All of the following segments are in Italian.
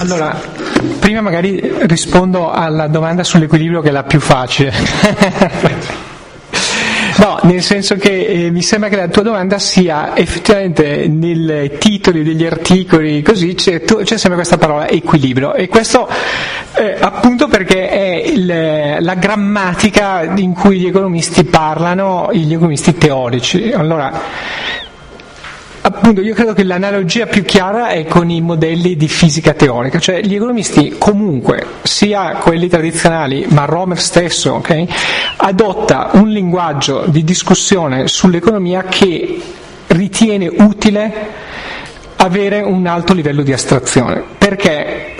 Allora, prima magari rispondo alla domanda sull'equilibrio, che è la più facile. No, nel senso che mi sembra che la tua domanda sia effettivamente nei titoli degli articoli, così c'è sempre questa parola equilibrio, e questo appunto perché è la grammatica in cui gli economisti parlano, gli economisti teorici. Allora, appunto, io credo che l'analogia più chiara è con i modelli di fisica teorica, cioè gli economisti comunque, sia quelli tradizionali, ma Romer stesso, okay, adotta un linguaggio di discussione sull'economia che ritiene utile avere un alto livello di astrazione, perché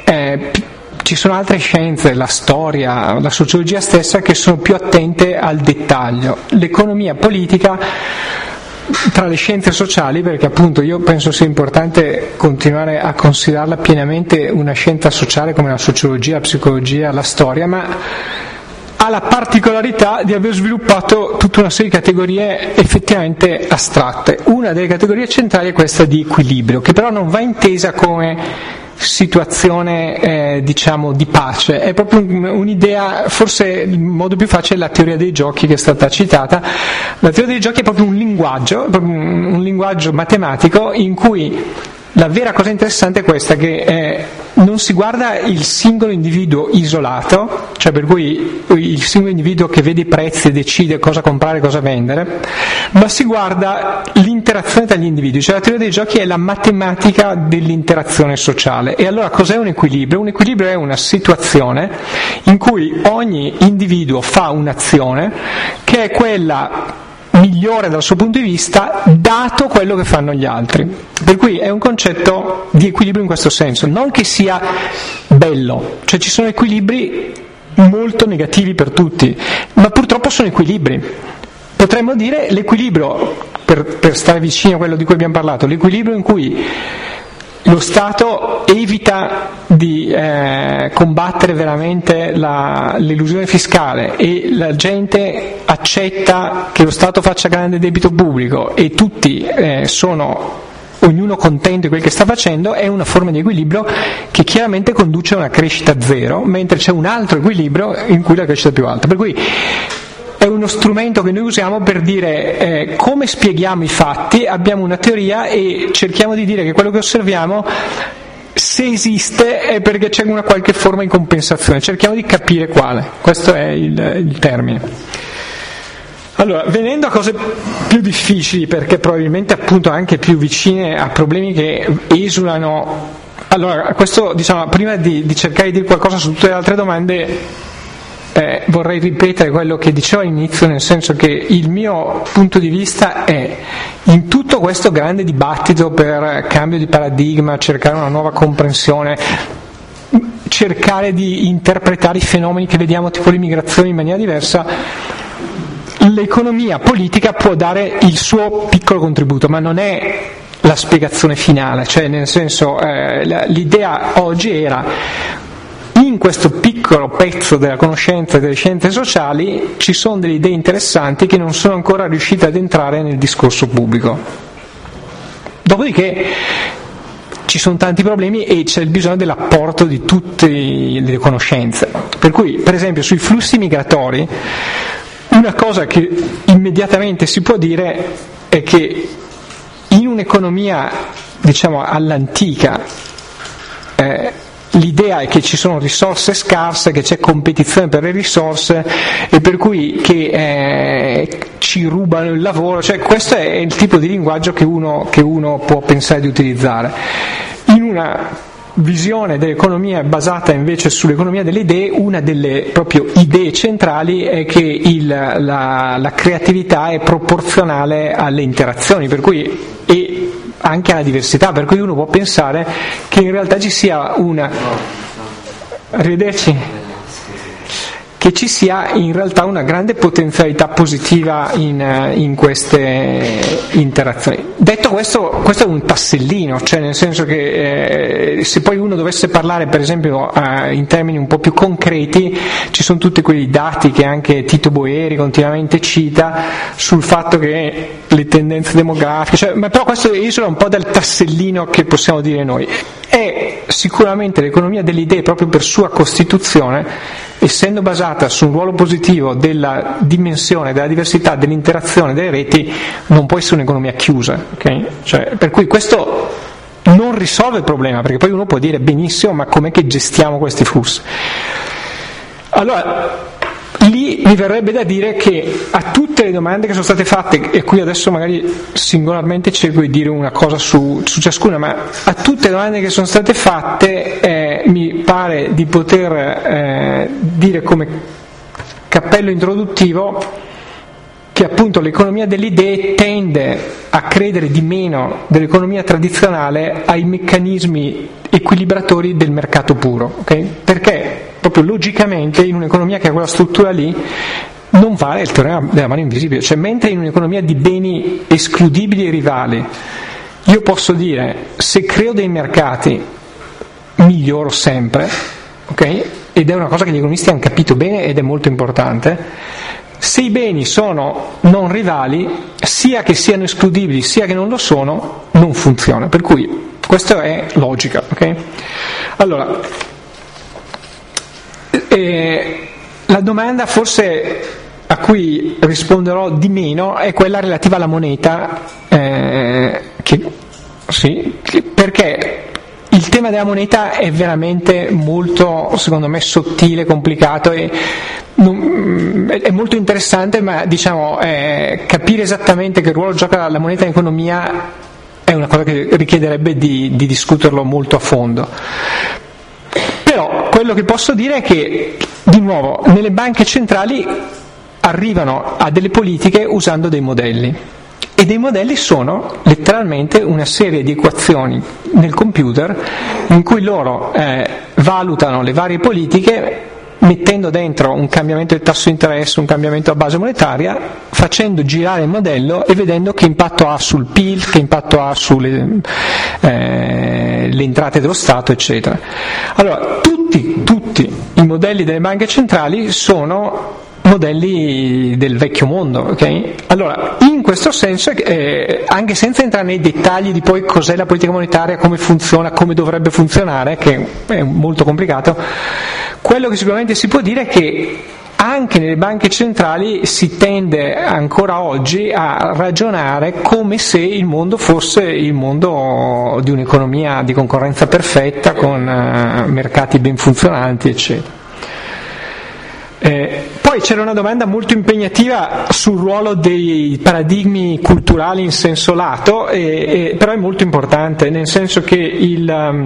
ci sono altre scienze, la storia, la sociologia stessa, che sono più attente al dettaglio. L'economia politica, tra le scienze sociali, perché appunto io penso sia importante continuare a considerarla pienamente una scienza sociale come la sociologia, la psicologia, la storia, ma ha la particolarità di aver sviluppato tutta una serie di categorie effettivamente astratte. Una delle categorie centrali è questa di equilibrio, che però non va intesa come situazione diciamo di pace, è proprio un'idea, forse il modo più facile è la teoria dei giochi, che è stata citata. La teoria dei giochi è proprio un linguaggio matematico in cui la vera cosa interessante è questa, che non si guarda il singolo individuo isolato, cioè per cui il singolo individuo che vede i prezzi e decide cosa comprare e cosa vendere, ma si guarda l'interazione tra gli individui. Cioè la teoria dei giochi è la matematica dell'interazione sociale. E allora cos'è un equilibrio? Un equilibrio è una situazione in cui ogni individuo fa un'azione che è quella migliore dal suo punto di vista, dato quello che fanno gli altri. Per cui è un concetto di equilibrio in questo senso, non che sia bello, cioè ci sono equilibri molto negativi per tutti, ma purtroppo sono equilibri. Potremmo dire l'equilibrio, per stare vicino a quello di cui abbiamo parlato, l'equilibrio in cui lo Stato evita di combattere veramente l'elusione fiscale e la gente accetta che lo Stato faccia grande debito pubblico e tutti sono ognuno contento di quel che sta facendo, è una forma di equilibrio che chiaramente conduce a una crescita zero, mentre c'è un altro equilibrio in cui la crescita è più alta. Per cui è uno strumento che noi usiamo per dire come spieghiamo i fatti, abbiamo una teoria e cerchiamo di dire che quello che osserviamo, se esiste, è perché c'è una qualche forma di compensazione, cerchiamo di capire quale. Questo è il termine. Allora, venendo a cose più difficili, perché probabilmente appunto anche più vicine a problemi che esulano. Allora, questo, diciamo, prima di cercare di dire qualcosa su tutte le altre domande, vorrei ripetere quello che dicevo all'inizio, nel senso che il mio punto di vista è, in tutto questo grande dibattito per cambio di paradigma, cercare una nuova comprensione, cercare di interpretare i fenomeni che vediamo, tipo l'immigrazione, in maniera diversa, l'economia politica può dare il suo piccolo contributo, ma non è la spiegazione finale. Cioè, nel senso, l'idea oggi era: in questo piccolo pezzo della conoscenza e delle scienze sociali ci sono delle idee interessanti che non sono ancora riuscite ad entrare nel discorso pubblico. Dopodiché ci sono tanti problemi e c'è il bisogno dell'apporto di tutte le conoscenze. Per cui, per esempio, sui flussi migratori, una cosa che immediatamente si può dire è che in un'economia, diciamo, all'antica, l'idea è che ci sono risorse scarse, che c'è competizione per le risorse e per cui che ci rubano il lavoro. Cioè, questo è il tipo di linguaggio che uno può pensare di utilizzare. In una visione dell'economia basata invece sull'economia delle idee, una delle proprio idee centrali è che la creatività è proporzionale alle interazioni, per cui e anche alla diversità, per cui uno può pensare che in realtà ci sia che ci sia in realtà una grande potenzialità positiva in queste interazioni. Detto questo è un tassellino, cioè nel senso che se poi uno dovesse parlare per esempio in termini un po' più concreti, ci sono tutti quei dati che anche Tito Boeri continuamente cita sul fatto che le tendenze demografiche, cioè, ma però questo isola un po' del tassellino che possiamo dire noi. È sicuramente l'economia delle idee, proprio per sua costituzione, essendo basata su un ruolo positivo della dimensione, della diversità, dell'interazione delle reti, non può essere un'economia chiusa, okay? Cioè, per cui questo non risolve il problema, perché poi uno può dire benissimo, ma com'è che gestiamo questi flussi? Allora, lì mi verrebbe da dire che a tutte le domande che sono state fatte, e qui adesso magari singolarmente cerco di dire una cosa su ciascuna, ma a tutte le domande che sono state fatte mi pare di poter dire come cappello introduttivo che appunto l'economia delle idee tende a credere di meno dell'economia tradizionale ai meccanismi equilibratori del mercato puro, okay? Perché proprio logicamente in un'economia che ha quella struttura lì non vale il teorema della mano invisibile, cioè mentre in un'economia di beni escludibili e rivali io posso dire se creo dei mercati miglioro sempre, ok? Ed è una cosa che gli economisti hanno capito bene ed è molto importante. Se i beni sono non rivali, sia che siano escludibili sia che non lo sono, non funziona, per cui questa è logica, ok? Allora, la domanda forse a cui risponderò di meno è quella relativa alla moneta, perché il tema della moneta è veramente molto, secondo me, sottile, complicato e è molto interessante, ma diciamo capire esattamente che ruolo gioca la moneta in economia è una cosa che richiederebbe di discuterlo molto a fondo. Però quello che posso dire è che, di nuovo, nelle banche centrali arrivano a delle politiche usando dei modelli, e dei modelli sono letteralmente una serie di equazioni nel computer in cui loro valutano le varie politiche mettendo dentro un cambiamento del tasso di interesse, un cambiamento a base monetaria, facendo girare il modello e vedendo che impatto ha sul PIL, che impatto ha sulle le entrate dello Stato, eccetera. Allora, tutti i modelli delle banche centrali sono modelli del vecchio mondo, ok? Allora, in questo senso, anche senza entrare nei dettagli di poi cos'è la politica monetaria, come funziona, come dovrebbe funzionare, che è molto complicato, quello che sicuramente si può dire è che anche nelle banche centrali si tende ancora oggi a ragionare come se il mondo fosse il mondo di un'economia di concorrenza perfetta, con mercati ben funzionanti, eccetera. Poi c'era una domanda molto impegnativa sul ruolo dei paradigmi culturali in senso lato, però è molto importante, nel senso che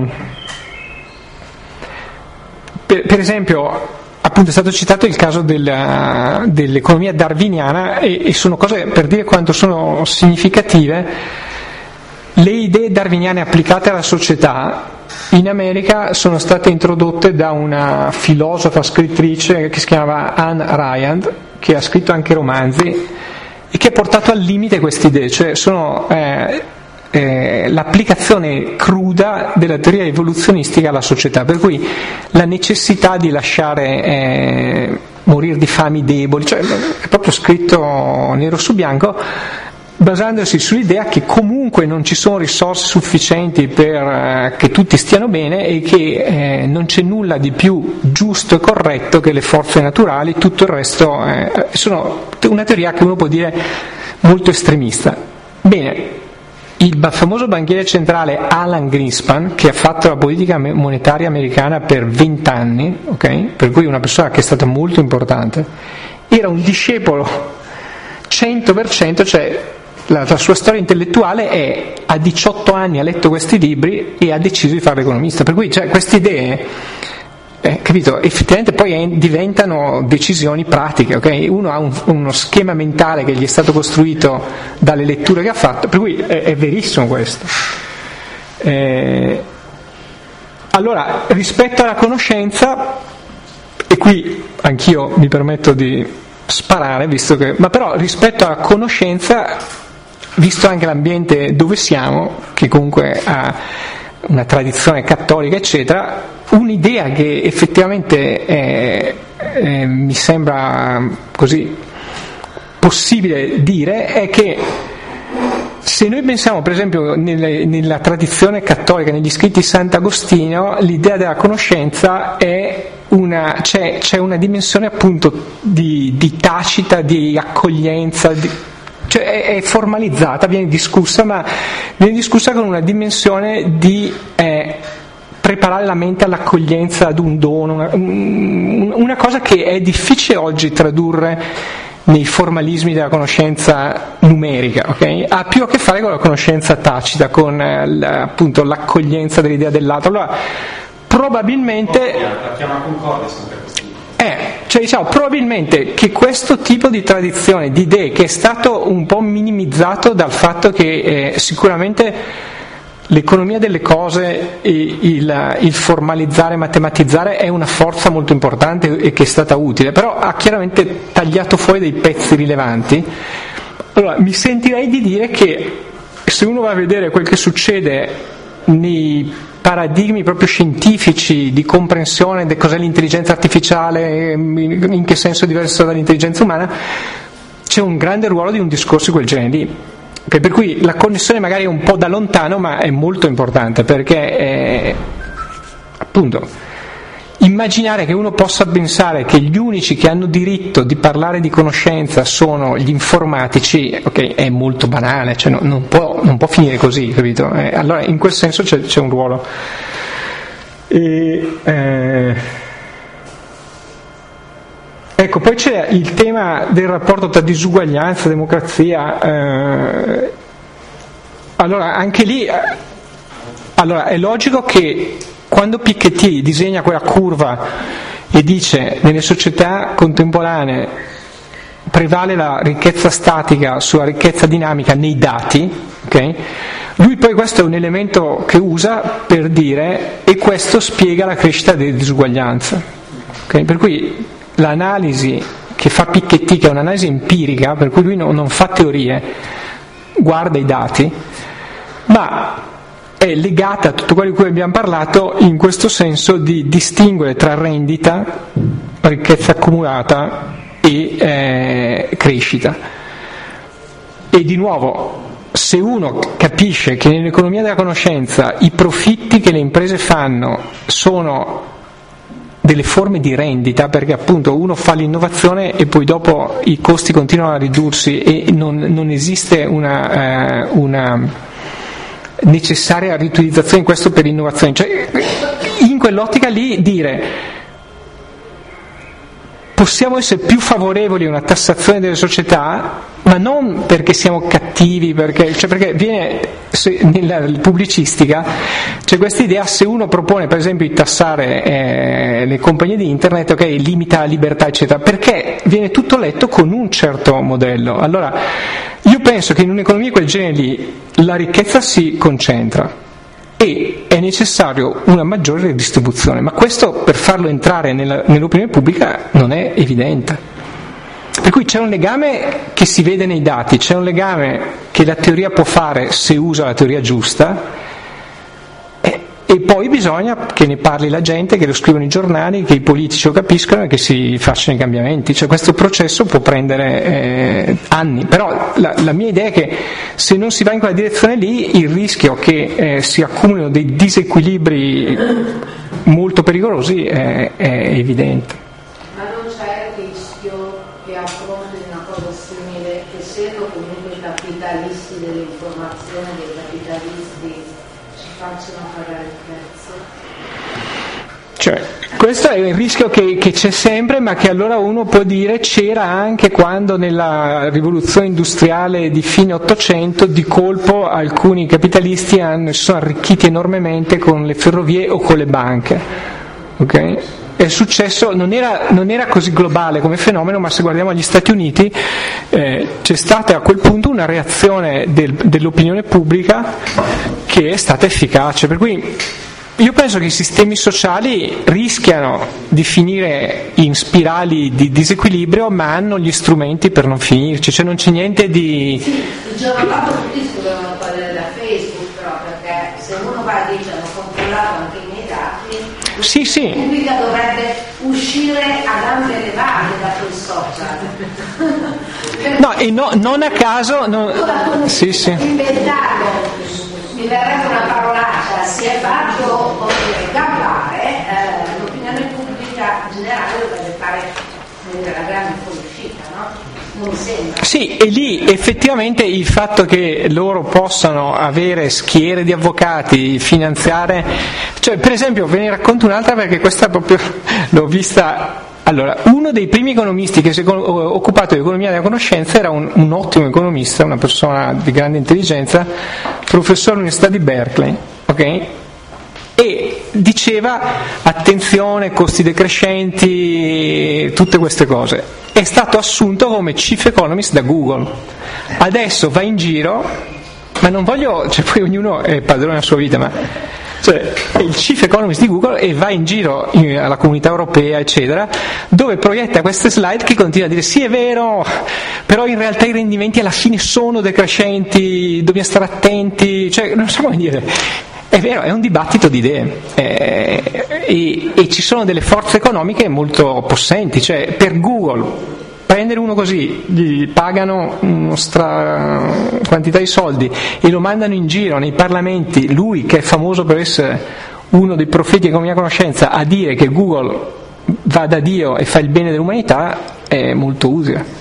per esempio, appunto è stato citato il caso dell'economia darwiniana, e sono cose per dire quanto sono significative. Le idee darwiniane applicate alla società in America sono state introdotte da una filosofa scrittrice che si chiamava Anne Rand, che ha scritto anche romanzi e che ha portato al limite queste idee, cioè sono l'applicazione cruda della teoria evoluzionistica alla società, per cui la necessità di lasciare morire di fame i deboli, cioè è proprio scritto nero su bianco, basandosi sull'idea che comunque non ci sono risorse sufficienti per che tutti stiano bene e che non c'è nulla di più giusto e corretto che le forze naturali, tutto il resto sono una teoria che uno può dire molto estremista. Bene, il famoso banchiere centrale Alan Greenspan, che ha fatto la politica monetaria americana per 20 anni, okay? Per cui una persona che è stata molto importante, era un discepolo 100%, cioè la sua storia intellettuale è: a 18 anni ha letto questi libri e ha deciso di fare l'economista, per cui cioè, queste idee, capito, effettivamente poi diventano decisioni pratiche, ok? Uno ha uno schema mentale che gli è stato costruito dalle letture che ha fatto, per cui è verissimo questo. Allora, rispetto alla conoscenza, e qui anch'io mi permetto di sparare, ma però rispetto alla conoscenza, visto anche l'ambiente dove siamo, che comunque ha una tradizione cattolica eccetera, un'idea che effettivamente mi sembra così possibile dire è che se noi pensiamo per esempio nella tradizione cattolica, negli scritti di Sant'Agostino, l'idea della conoscenza è c'è una dimensione appunto di tacita, di accoglienza, cioè è formalizzata, viene discussa con una dimensione di preparare la mente all'accoglienza ad un dono, una cosa che è difficile oggi tradurre nei formalismi della conoscenza numerica, okay? Ha più a che fare con la conoscenza tacita, con appunto l'accoglienza dell'idea dell'altro. Allora, probabilmente la chiama concorde sempre così. Cioè diciamo, probabilmente che questo tipo di tradizione, di idee, che è stato un po' minimizzato dal fatto che sicuramente l'economia delle cose e il formalizzare, matematizzare è una forza molto importante e che è stata utile, però ha chiaramente tagliato fuori dei pezzi rilevanti. Allora, mi sentirei di dire che se uno va a vedere quel che succede nei paradigmi proprio scientifici di comprensione di cos'è l'intelligenza artificiale, in che senso è diverso dall'intelligenza umana, c'è un grande ruolo di un discorso di quel genere lì. Per cui la connessione magari è un po' da lontano, ma è molto importante, perché appunto immaginare che uno possa pensare che gli unici che hanno diritto di parlare di conoscenza sono gli informatici, ok, è molto banale, cioè non può finire così, capito? Allora in quel senso c'è un ruolo. Ecco, poi c'è il tema del rapporto tra disuguaglianza e democrazia. Allora, anche lì, è logico che quando Piketty disegna quella curva e dice nelle società contemporanee prevale la ricchezza statica sulla ricchezza dinamica nei dati, okay? Lui poi questo è un elemento che usa per dire, e questo spiega la crescita delle disuguaglianze, okay? Per cui l'analisi che fa Piketty, che è un'analisi empirica, per cui lui non fa teorie, guarda i dati, ma è legata a tutto quello di cui abbiamo parlato in questo senso di distinguere tra rendita, ricchezza accumulata e crescita. E di nuovo, se uno capisce che nell'economia della conoscenza i profitti che le imprese fanno sono delle forme di rendita, perché appunto uno fa l'innovazione e poi dopo i costi continuano a ridursi e non esiste una necessaria riutilizzazione in questo per innovazione, cioè in quell'ottica lì dire possiamo essere più favorevoli a una tassazione delle società, ma non perché siamo cattivi, perché viene nella pubblicistica c'è questa idea, se uno propone per esempio di tassare le compagnie di internet, ok, limita la libertà eccetera, perché viene tutto letto con un certo modello. Allora io penso che in un'economia di quel genere lì la ricchezza si concentra e è necessario una maggiore redistribuzione, ma questo per farlo entrare nell'opinione pubblica non è evidente. Per cui c'è un legame che si vede nei dati, c'è un legame che la teoria può fare se usa la teoria giusta, e poi bisogna che ne parli la gente, che lo scrivono i giornali, che i politici lo capiscano e che si facciano i cambiamenti. Cioè questo processo può prendere anni, però la mia idea è che se non si va in quella direzione lì il rischio che si accumulino dei disequilibri molto pericolosi è evidente. Ma non c'è il rischio che a fronte di una cosa simile, che siano comunque i capitalisti dell'informazione, dei capitalisti ci facciano pagare il prezzo? Cioè, questo è il rischio che c'è sempre, ma che allora uno può dire c'era anche quando nella rivoluzione industriale di fine Ottocento di colpo alcuni capitalisti si sono arricchiti enormemente con le ferrovie o con le banche, ok? È successo, non era così globale come fenomeno, ma se guardiamo agli Stati Uniti c'è stata a quel punto una reazione dell'opinione pubblica che è stata efficace, per cui io penso che i sistemi sociali rischiano di finire in spirali di disequilibrio, ma hanno gli strumenti per non finirci, cioè non c'è niente di... Sì, il giorno dopo tutti scrivono cose da Facebook, però, perché se uno va e dice hanno controllato anche i miei dati, Sì. la pubblica dovrebbe uscire a gambe levate da quel social. No, e non a caso... Sì. Inventato, mi verrebbe una parolaccia, si è fatto gabbare, l'opinione pubblica generale dovrebbe fare la grande fuoriuscita, no? Non sembra. Sì, e lì effettivamente il fatto che loro possano avere schiere di avvocati, finanziare, cioè per esempio ve ne racconto un'altra perché questa proprio l'ho vista. Allora, uno dei primi economisti che si è occupato di economia della conoscenza era un ottimo economista, una persona di grande intelligenza, professore all'Università di Berkeley, ok? E diceva attenzione, costi decrescenti, tutte queste cose. È stato assunto come chief economist da Google. Adesso va in giro, ma non voglio, cioè poi ognuno è padrone della sua vita, ma cioè è il chief economist di Google e va in giro alla comunità europea eccetera, dove proietta queste slide che continua a dire sì è vero, però in realtà i rendimenti alla fine sono decrescenti, dobbiamo stare attenti, cioè non so come dire. È vero, è un dibattito di idee e ci sono delle forze economiche molto possenti, cioè per Google prendere uno così, gli pagano una quantità di soldi e lo mandano in giro nei parlamenti, lui che è famoso per essere uno dei profeti dell'economia conoscenza, a dire che Google va da Dio e fa il bene dell'umanità, è molto utile.